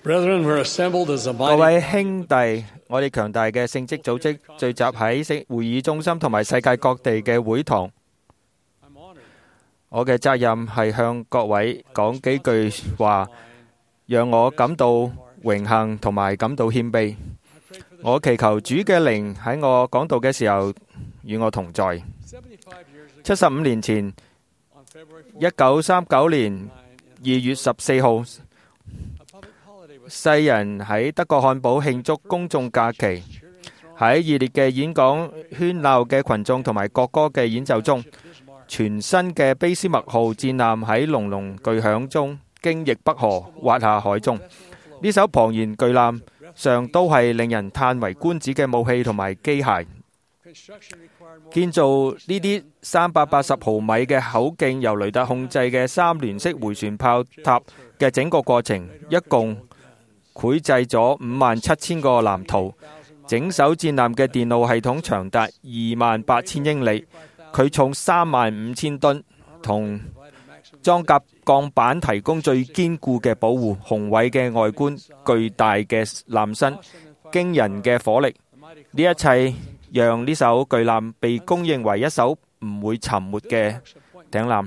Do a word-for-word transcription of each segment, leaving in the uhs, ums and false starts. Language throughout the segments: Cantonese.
Brethren, we're assembled as a 各 mighty 位兄弟，我哋強大嘅聖職組織聚集喺聖會議中心同埋世界各地嘅會堂。 I'm honored 我嘅責任係向各位講幾句話，讓我感到榮幸同埋感到謙卑。我祈求主嘅靈喺我講道嘅時候與我同在。 seventy-five years ago 七十五年前， on February 一九三九年二月十四號， a public holiday was 世人喺德國漢堡慶祝公眾假期。喺熱烈嘅演講、喧鬧嘅群眾同埋國歌嘅演奏中，全新嘅卑斯麥號戰艦喺隆隆巨響中經逆北河，滑下海中。呢艘龐然巨艦上都係令人嘆為觀止嘅武器同埋機械。 construction required more 建造呢啲三百八十毫米嘅口徑由雷達控制嘅三聯式迴旋炮塔嘅整個過程，一共繪製咗五萬七千個藍圖。整艘戰艦嘅電腦系統長達二萬八千英里，佢重三萬五千噸，同裝甲鋼板提供最堅固嘅保護。雄偉嘅外觀、巨大嘅艦身、驚人嘅火力，呢一切讓呢艘巨艦被公認為一艘唔會沉沒嘅頂艦。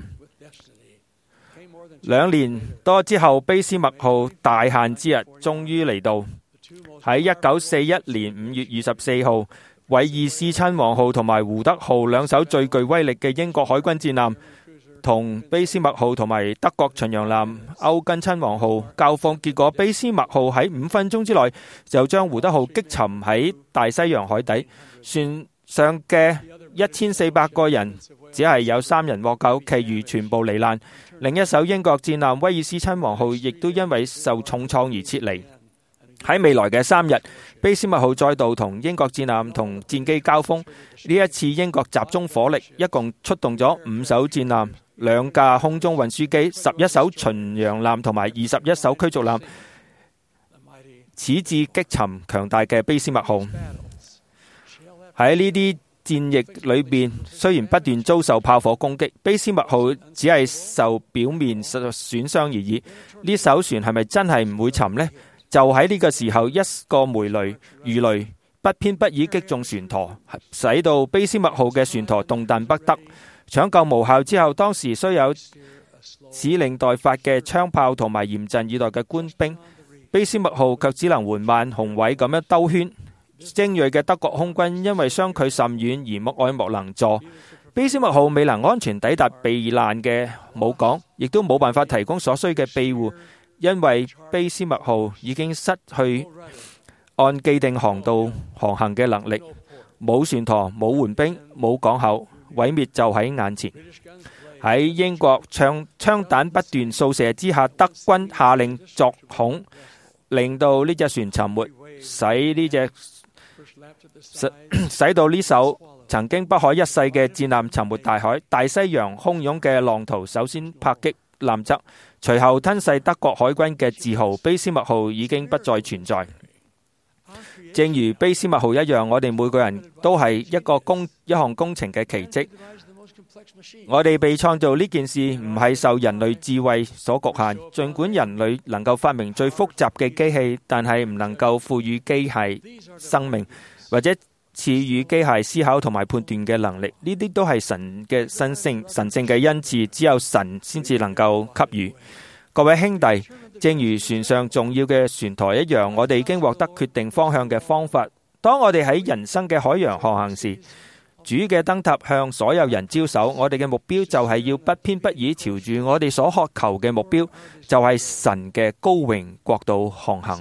兩年多之後，卑斯麥號大限之日終於嚟到。喺一九四一年五月二十四號，韋爾斯親王號同埋胡德號兩艘最具威力嘅英國海軍戰艦，同卑斯麥號同埋德國巡洋艦歐根親王號交鋒，結果卑斯麥號喺五分鐘之內就將胡德號擊沉喺大西洋海底，船上嘅一千四百個人只係有三人獲救，其餘全部罹難。另一艘英國戰艦威爾斯親王號亦都因為受重創而撤離。喺未來嘅三日，卑斯麥號再度同英國戰艦同戰機交鋒。呢一次英國集中火力，一共出動咗五艘戰艦、兩架空中運輸機、十一艘巡洋艦同埋二十一艘驅逐艦，此致擊沉強大嘅卑斯麥號。喺呢啲戰役裏邊，雖然不斷遭受炮火攻擊，卑斯麥號只係受表面損傷而已。呢艘船係咪真係唔會沉呢？就喺呢個時候，一個梅雷魚雷不偏不倚擊中船舵，使到卑斯麥號嘅船舵動彈不得。搶救無效之後，當時雖有指令待發嘅槍炮同埋嚴陣以待嘅官兵，卑斯麥號卻只能緩慢雄偉咁樣兜圈。精銳嘅德國空軍因為相距甚遠而莫愛莫能助，卑斯麥號未能安全抵達避難嘅母港，亦都冇辦法提供所需嘅庇護。因為卑斯麥號已經失去按既定航道航行嘅能力，冇船舵、冇援兵、冇港口，毀滅就喺眼前。喺英國槍槍彈不斷掃射之下，德軍下令作孔，令到呢隻船沉沒，使呢隻使使到呢艘曾經不可一世嘅戰艦沉沒大海。大西洋洶湧嘅浪濤首先拍擊艦側，隨後吞噬德國海軍嘅自豪。卑斯麥號已經不再存在。正如卑斯麥號一樣，我哋每個人都係一個工一項工程嘅奇蹟。我哋被創造呢件事唔係受人類智慧所局限。儘管人類能夠發明最複雜嘅機器，但係唔能夠賦予機械生命，或者賜予機械思考同埋判斷嘅能力。呢啲都係神嘅神聖神聖嘅恩賜，只有神先至能夠給予。各位兄弟，正如船上重要嘅船舵一樣，我哋已經獲得決定方向嘅方法。當我哋喺人生嘅海洋航行時，主嘅燈塔向所有人招手。我哋嘅目標就係要不偏不倚朝住我哋所渴求嘅目標，就係神嘅高榮國度航行。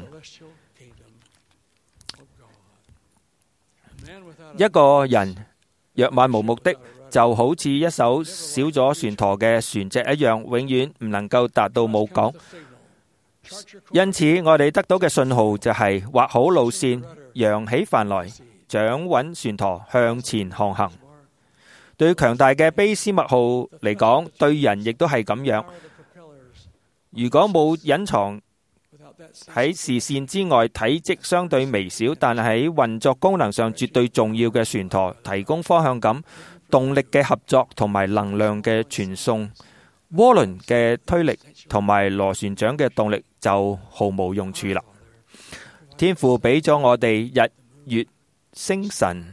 一個人若漫無目的，就好似一艘少咗船舵嘅船隻一樣，永遠唔能夠達到母港。因此，我哋得到嘅信號就係畫好路線，揚起帆來，掌穩船舵，向前航行。對強大嘅卑斯麥號嚟講，對人亦都係咁樣。如果冇隱藏喺視線之外，體積相對微小，但係喺運作功能上絕對重要嘅船舵，提供方向感、動力嘅合作同埋能量嘅傳送， 渦輪嘅推力同埋螺旋槳嘅動力就毫無用處啦。天父俾咗我哋日月星辰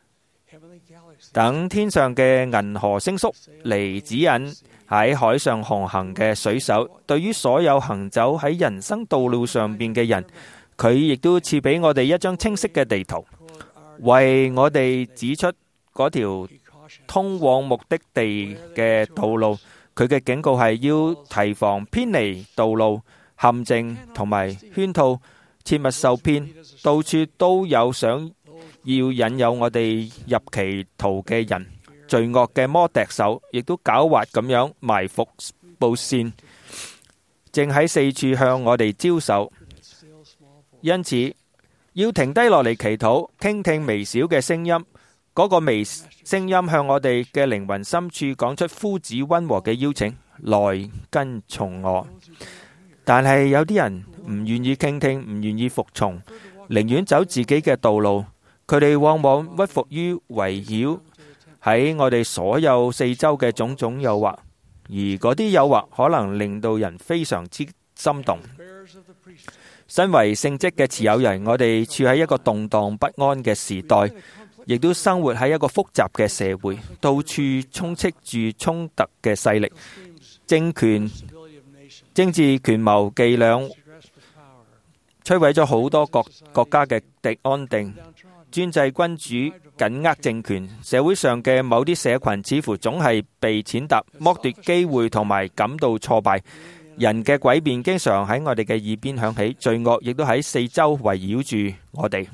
等天上嘅銀河星宿嚟指引喺海上航行嘅水手。對於所有行走喺人生道路上邊嘅人，佢亦都賜俾我哋一張清晰嘅地圖，為我哋指出嗰條通往目的地嘅道路。佢嘅警告係要提防偏離道路、陷阱同埋圈套，切勿受騙。到處都有想要引誘我哋入歧途嘅人，罪惡嘅魔笛手亦都狡猾咁樣埋伏布線，正喺四處向我哋招手。因此，要停低落嚟祈禱，傾聽微小嘅聲音。嗰個微聲音向我哋嘅靈魂深處講出夫子溫和嘅邀請，來跟從我。但係有啲人唔願意傾聽，唔願意服從，寧願走自己嘅道路。佢哋往往屈服於圍繞喺我哋所有四周嘅種種誘惑，而嗰啲誘惑可能令到人非常之心動。身為聖職嘅持有人，我哋處喺一個動盪不安嘅時代，亦都生活喺一個複雜嘅社會，到處充斥住衝突嘅勢力、政權、政治權謀伎倆，摧毀咗好多國國家嘅地安定。專制君主緊握政權，社會上嘅某啲社群似乎總係被踐踏、剝奪機會同埋感到挫敗。人嘅詭辯經常喺我哋嘅耳邊響起，罪惡亦都喺四周圍繞住我哋。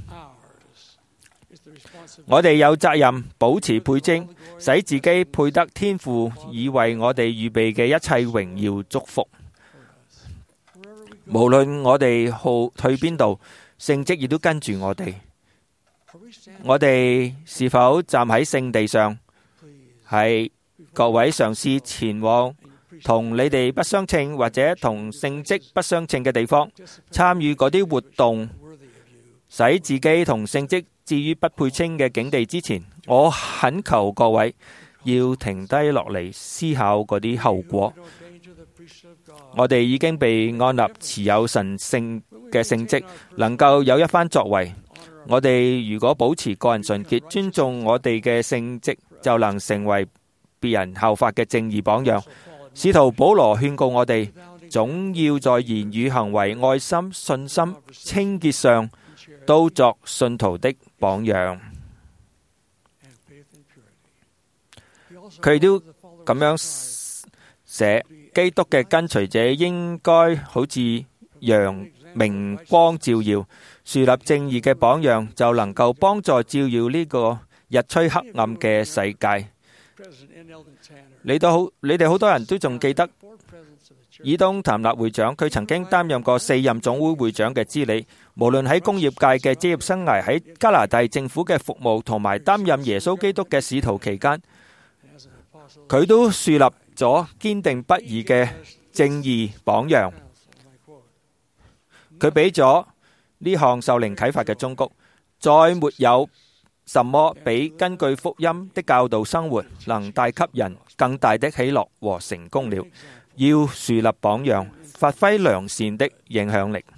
我哋有責任保持配精，使自己配得天父已為我哋預備嘅一切榮耀祝福。無論我哋好去邊度，聖職亦都跟住我哋。我哋是否站喺聖地上？係各位嘗試前往同你哋不相稱或者同聖職不相稱嘅地方，參與嗰啲活動，使自己同聖職至於不配稱嘅境地之前，我懇求各位要停低落嚟思考嗰啲後果。我哋已經被安立持有神聖嘅聖職，能夠有一番作為。我哋如果保持個人純潔，尊重我哋嘅聖職，就能成為別人效法嘅正義榜樣。使徒保羅勸告我哋，總要在言語、行為、愛心、信心、清潔上，都作信徒的榜樣。佢都咁樣寫，基督嘅跟隨者應該好似陽明光照耀，樹立正義嘅榜樣，就能夠幫助照耀呢個日趨黑暗嘅世界。你都好，你哋好多人都仲記得爾東譚納會長，佢曾經擔任過四任總會會長嘅資歷。無論喺工業界嘅職業生涯，喺加拿大政府嘅服務，同埋擔任耶穌基督嘅使徒期間，佢都樹立咗堅定不移嘅正義榜樣。佢俾咗呢項受靈啟發嘅忠告：再沒有什麼比根據福音的教導生活能帶給人更大的喜樂和成功了。要樹立榜樣，發揮良善的影響力。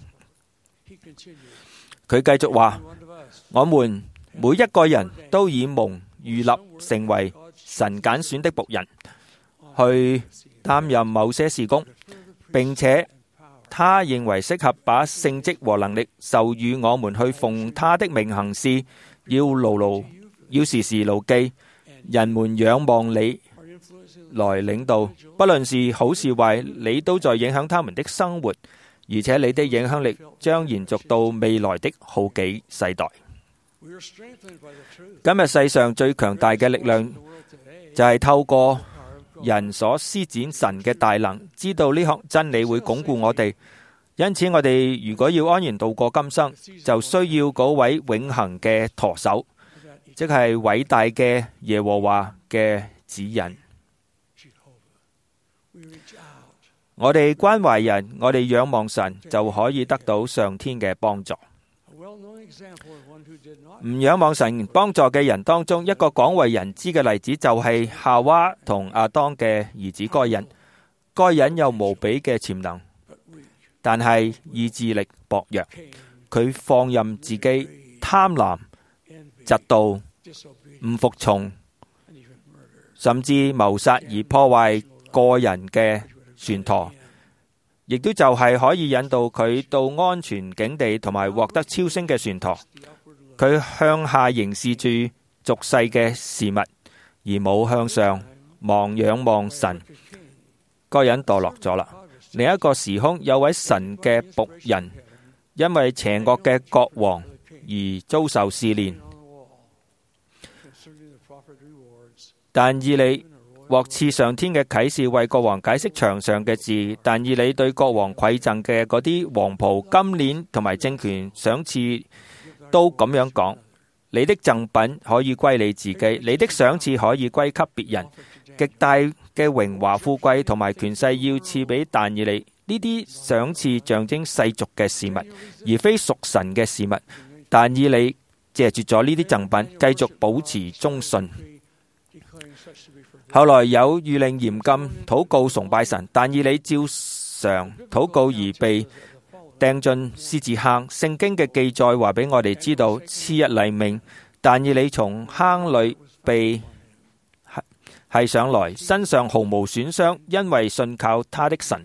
佢繼續話：我們每一個人都已蒙預立成為神揀選的僕人，去擔任某些事工，並且他認為適合把聖職和能力授予我們去奉他的名行事。要牢牢，要時時牢記，人們仰望你來領導，不論是好是壞，你都在影響他們的生活，而且你的影響力將延續到未來的好幾世代。今日世上最強大嘅力量，就係透過人所施展神嘅大能，知道呢項真理會鞏固我哋。因此，我哋如果要安然度過今生，就需要嗰位永恆嘅舵手，即係偉大嘅耶和華嘅指引。我哋關懷人，我哋仰望神，就可以得到上天嘅幫助。唔仰望神幫助嘅人當中，一個廣為人知嘅例子就係夏娃同亞當嘅兒子該隱。 該人有無比嘅潛能，但係意志力薄弱。佢放任自己貪婪、嫉妒、唔服從，甚至謀殺而破壞個人嘅船舵，亦都就係可以引導佢到安全境地同埋獲得超升嘅船舵。佢向下凝視住俗世嘅事物，而冇向上望仰望神。該人墮落咗啦。另一個時空有位神嘅僕人，因為邪惡嘅國王而遭受試煉。但以理獲賜上天嘅啟示，為國王解釋牆上嘅字。但以理對國王饋贈嘅嗰啲黃袍、金鏈同埋政權賞賜，都咁樣講：你的贈品可以歸你自己，你的賞賜可以歸給別人。極大嘅榮華富貴同埋權勢要賜俾但以理。呢啲賞賜象徵世俗嘅事物，而非屬神嘅事物。但以理借住咗呢啲贈品，繼續保持忠信。後來有諭令嚴禁禱告崇拜神，但以理照常禱告而被掟進獅子坑。聖經嘅記載話俾我哋知道，次日黎明，但以理從坑裏被繫上來，身上毫無損傷，因為信靠他的神。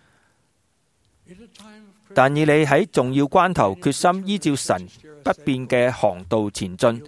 但以理喺重要關頭決心依照神不變嘅航道前進，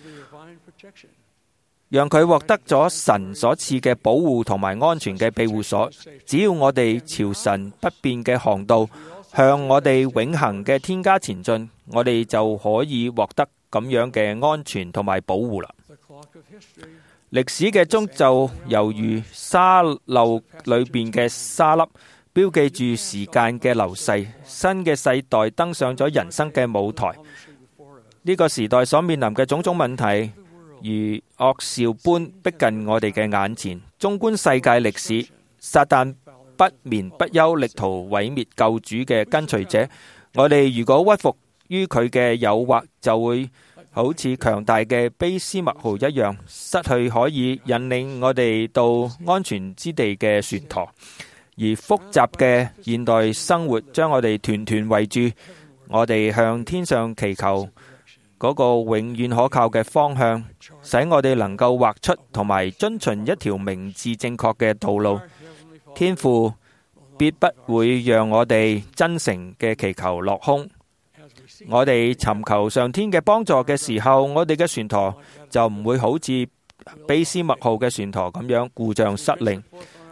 讓佢獲得咗神所賜嘅保護同埋安全嘅庇護所。只要我哋朝神不變嘅航道，向我哋永恆嘅天家前進，我哋就可以獲得咁樣嘅安全同埋保護啦。歷史嘅鐘就猶如沙漏裏邊嘅沙粒，標記住時間嘅流逝。新嘅世代登上咗人生嘅舞台。呢個時代所面臨嘅種種問題，如惡兆般逼近我哋嘅眼前。縱觀世界歷史，撒旦不眠不休，力圖毀滅救主嘅跟隨者。我哋如果屈服於佢嘅誘惑，就會好似強大嘅卑斯麥號一樣，失去可以引領我哋到安全之地嘅船舵。而複雜嘅現代生活將我哋團團圍住，我哋向天上祈求嗰個永遠可靠嘅方向，使我哋能夠畫出同埋遵循一條明智正確嘅道路。天父必不會讓我哋真誠嘅祈求落空。我哋尋求上天嘅幫助嘅時候，我哋嘅船舵就唔會好似卑斯麥號嘅船舵咁樣故障失靈。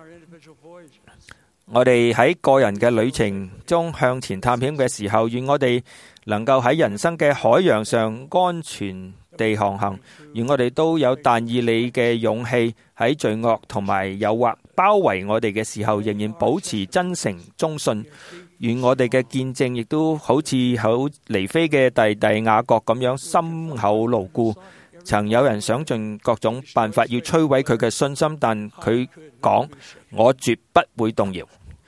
我哋喺個人嘅旅程中向前探險嘅時候，願我哋能夠喺人生嘅海洋上安全地航行。願我哋都有但以理嘅勇氣，喺罪惡同埋誘惑包圍我哋嘅時候，仍然保持真誠忠信。願我哋嘅見證亦都好似好尼非嘅弟弟雅各咁樣深厚牢固。曾有人想盡各種辦法要摧毀佢嘅信心，但佢講：我絕不會動搖。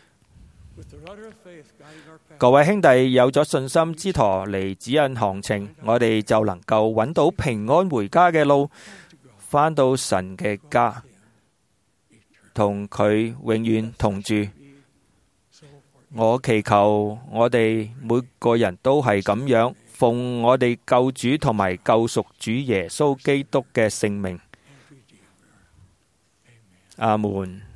各位兄弟，有咗信心之舵嚟指引航程，我哋就能夠揾到平安回家嘅路，返到神嘅家，同佢永遠同住。我祈求我哋每個人都係咁樣，奉我哋救主同埋救贖主耶穌基督嘅聖名，阿門。